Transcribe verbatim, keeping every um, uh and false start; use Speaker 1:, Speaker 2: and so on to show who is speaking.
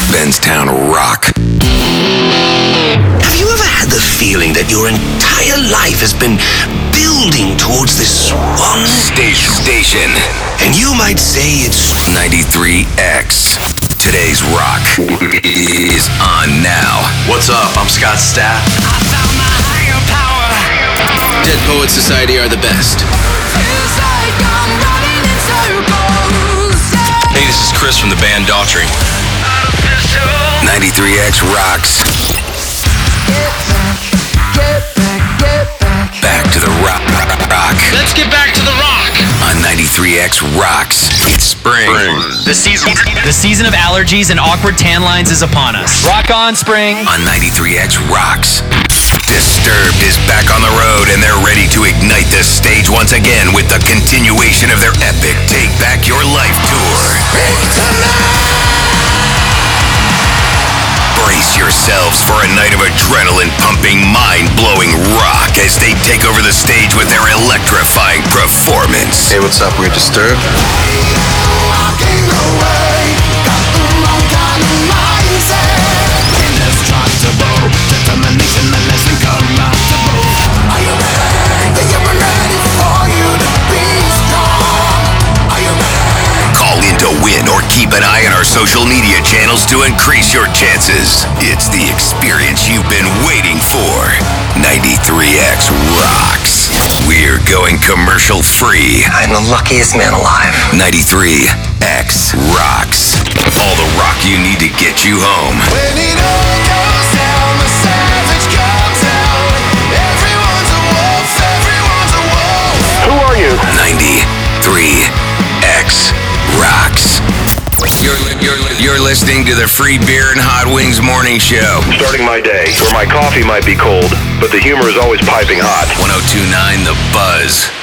Speaker 1: Benstown Rock. Have you ever had the feeling that your entire life has been building towards this one station? Station. And you might say it's ninety-three X. Today's rock is on now.
Speaker 2: What's up? I'm Scott Stapp.
Speaker 3: I found my higher power.
Speaker 1: Dead Poets Society are the best.
Speaker 3: Feels like I'm running in circles.
Speaker 2: Hey, this is Chris from the band Daughtry.
Speaker 1: ninety-three X rocks.
Speaker 3: Get back, get back, get back.
Speaker 1: Back to the rock. rock.
Speaker 4: Let's get back to the rock.
Speaker 1: On ninety-three X rocks. It's spring.
Speaker 4: The season, the season of allergies and awkward tan lines is upon us. Rock on, spring.
Speaker 1: On ninety-three X rocks. Disturbed is back on the road and they're ready to ignite the stage once again with the continuation of their epic Take Back Your Life tour. Brace yourselves for a night of adrenaline-pumping, mind-blowing rock as they take over the stage with their electrifying performance.
Speaker 2: Hey, what's up? We're Disturbed.
Speaker 1: Call in to win or keep an eye on our social media channels to increase your chances. It's the experience you've been waiting for. ninety-three X rocks. We're going commercial free.
Speaker 5: I'm the luckiest man alive.
Speaker 1: ninety-three X rocks. All the rock you need to get you home.
Speaker 6: When it all goes down, the savage comes out. Everyone's a wolf, everyone's a wolf.
Speaker 7: Who are you?
Speaker 1: ninety-three X rocks. You're, you're, you're listening to the Free Beer and Hot Wings Morning Show.
Speaker 7: Starting my day where my coffee might be cold, but the humor is always piping hot.
Speaker 1: ten twenty-nine The Buzz.